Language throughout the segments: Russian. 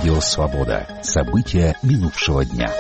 Радио «Свобода». События минувшего дня.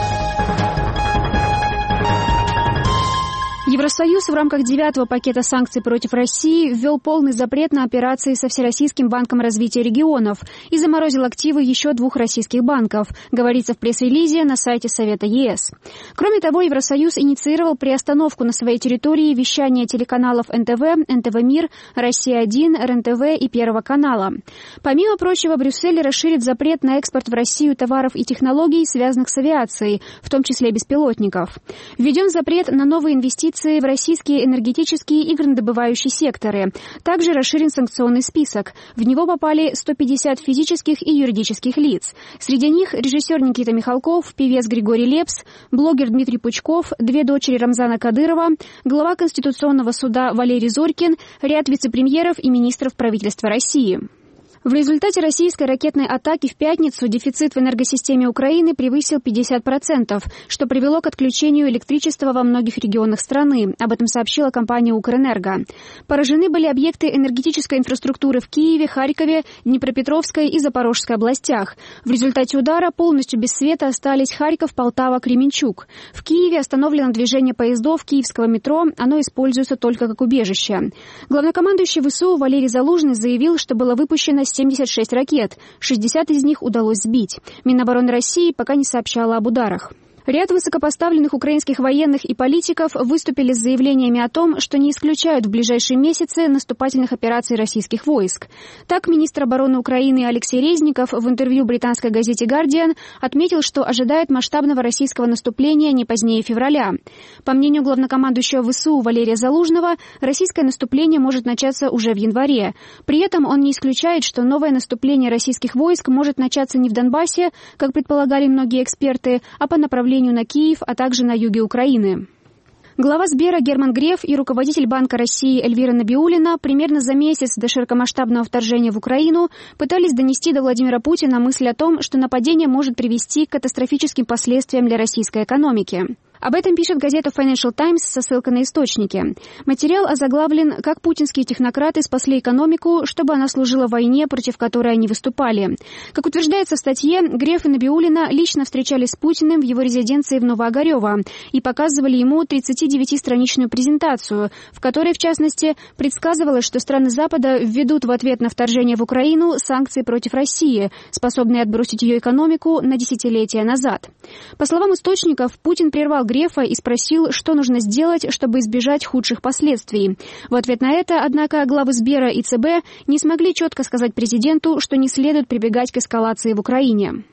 Евросоюз в рамках 9-го пакета санкций против России ввел полный запрет на операции со Всероссийским банком развития регионов и заморозил активы еще 2 российских банков, говорится в пресс-релизе на сайте Совета ЕС. Кроме того, Евросоюз инициировал приостановку на своей территории вещания телеканалов НТВ, НТВ Мир, Россия-1, РЕН-ТВ и Первого канала. Помимо прочего, Брюссель расширит запрет на экспорт в Россию товаров и технологий, связанных с авиацией, в том числе беспилотников. Введен запрет на новые инвестиции в российские энергетические и горнодобывающие секторы. Также расширен санкционный список. В него попали 150 физических и юридических лиц. Среди них режиссер Никита Михалков, певец Григорий Лепс, блогер Дмитрий Пучков, 2 дочери Рамзана Кадырова, глава Конституционного суда Валерий Зорькин, ряд вице-премьеров и министров правительства России. В результате российской ракетной атаки в пятницу дефицит в энергосистеме Украины превысил 50%, что привело к отключению электричества во многих регионах страны. Об этом сообщила компания «Укрэнерго». Поражены были объекты энергетической инфраструктуры в Киеве, Харькове, Днепропетровской и Запорожской областях. В результате удара полностью без света остались Харьков, Полтава, Кременчуг. В Киеве остановлено движение поездов киевского метро, оно используется только как убежище. Главнокомандующий ВСУ Валерий Залужный заявил, что было выпущено 76 ракет, 60 из них удалось сбить. Минобороны России пока не сообщала об ударах. Ряд высокопоставленных украинских военных и политиков выступили с заявлениями о том, что не исключают в ближайшие месяцы наступательных операций российских войск. Так, министр обороны Украины Алексей Резников в интервью британской газете «Гардиан» отметил, что ожидает масштабного российского наступления не позднее февраля. По мнению главнокомандующего ВСУ Валерия Залужного, российское наступление может начаться уже в январе. При этом он не исключает, что новое наступление российских войск может начаться не в Донбассе, как предполагали многие эксперты, а по направлению на Киев, а также на юге Украины. Глава Сбера Герман Греф и руководитель Банка России Эльвира Набиуллина примерно за месяц до широкомасштабного вторжения в Украину пытались донести до Владимира Путина мысль о том, что нападение может привести к катастрофическим последствиям для российской экономики. Об этом пишет газета Financial Times со ссылкой на источники. Материал озаглавлен «Как путинские технократы спасли экономику, чтобы она служила войне, против которой они выступали». Как утверждается в статье, Греф и Набиуллина лично встречались с Путиным в его резиденции в Новоогарево и показывали ему 39-страничную презентацию, в которой, в частности, предсказывалось, что страны Запада введут в ответ на вторжение в Украину санкции против России, способные отбросить ее экономику на десятилетия назад. По словам источников, Путин прервал Грефа и спросил, что нужно сделать, чтобы избежать худших последствий. В ответ на это, однако, главы Сбера и ЦБ не смогли четко сказать президенту, что не следует прибегать к эскалации в Украине.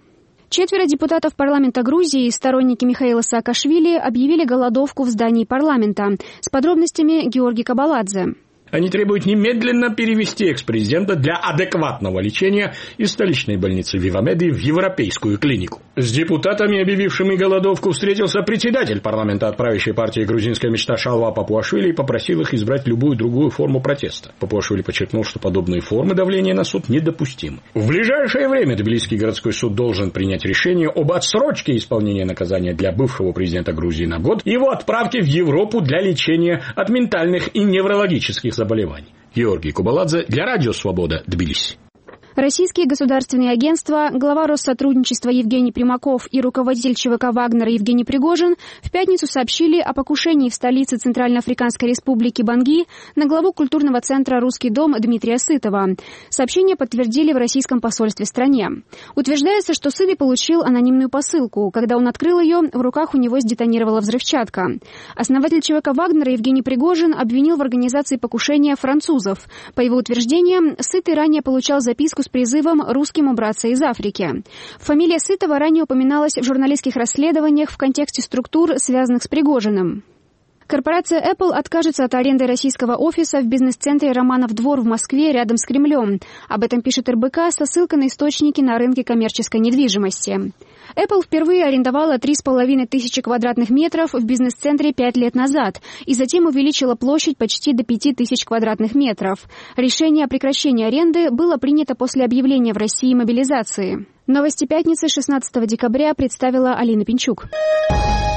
4 депутатов парламента Грузии, сторонники Михаила Саакашвили, объявили голодовку в здании парламента. С подробностями Георгий Кабаладзе. Они требуют немедленно перевести экс-президента для адекватного лечения из столичной больницы Вивамеди в европейскую клинику. С депутатами, объявившими голодовку, встретился председатель парламента от правящей партии «Грузинская мечта» Шалва Папуашвили и попросил их избрать любую другую форму протеста. Папуашвили подчеркнул, что подобные формы давления на суд недопустимы. В ближайшее время Тбилисский городской суд должен принять решение об отсрочке исполнения наказания для бывшего президента Грузии на год и его отправке в Европу для лечения от ментальных и неврологических заболеваний. Георгий Кубаладзе для Радио «Свобода», Тбилиси. Российские государственные агентства, глава Россотрудничества Евгений Примаков и руководитель ЧВК «Вагнера» Евгений Пригожин в пятницу сообщили о покушении в столице Центральноафриканской Республики Банги на главу культурного центра «Русский дом» Дмитрия Сытова. Сообщение подтвердили в российском посольстве в стране. Утверждается, что Сытый получил анонимную посылку. Когда он открыл ее, в руках у него сдетонировала взрывчатка. Основатель ЧВК «Вагнера» Евгений Пригожин обвинил в организации покушения французов. По его утверждениям, Сытый ранее получал записку с призывом русским убраться из Африки. Фамилия Сытова ранее упоминалась в журналистских расследованиях в контексте структур, связанных с Пригожиным. Корпорация Apple откажется от аренды российского офиса в бизнес-центре «Романов двор» в Москве рядом с Кремлем. Об этом пишет РБК со ссылкой на источники на рынке коммерческой недвижимости. Apple впервые арендовала 3500 квадратных метров в бизнес-центре 5 лет назад и затем увеличила площадь почти до 5000 квадратных метров. Решение о прекращении аренды было принято после объявления в России мобилизации. Новости пятницы 16 декабря представила Алина Пинчук.